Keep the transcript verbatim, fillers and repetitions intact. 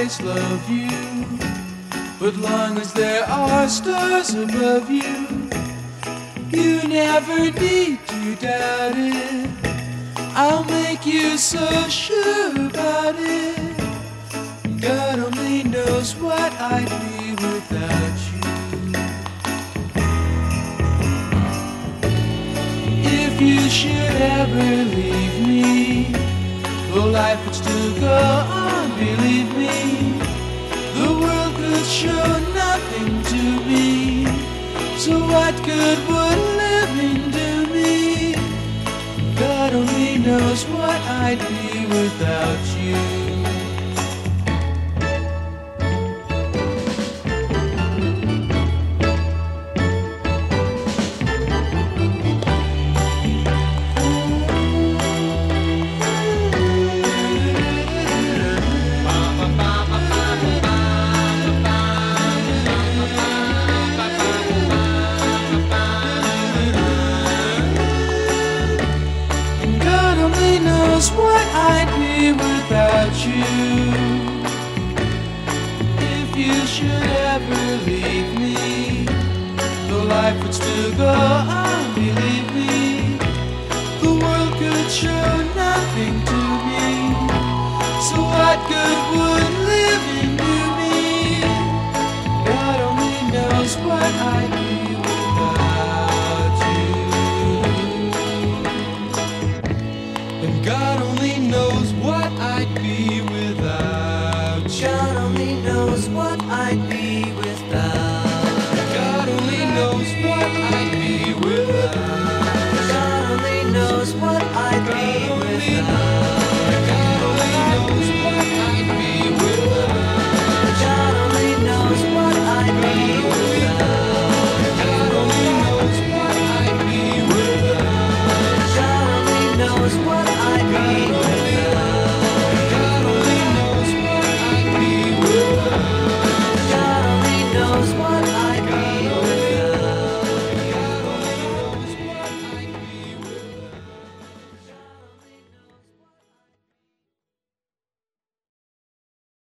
always love you. But long as there are stars above you, you never need to doubt it. I'll make you so sure about it. God only knows what I'd be without you. If you should ever leave me, though life would still go on, believe me, the world could show nothing to me. So what good would living do me? God only knows what I'd be without you. What I'd be without you. If you should ever leave me, though life would still go on, believe me, the world could show nothing to me. So what good would living do me? God only knows what I'd be without you. And God only knows what I'd be without you. God only knows what I'd be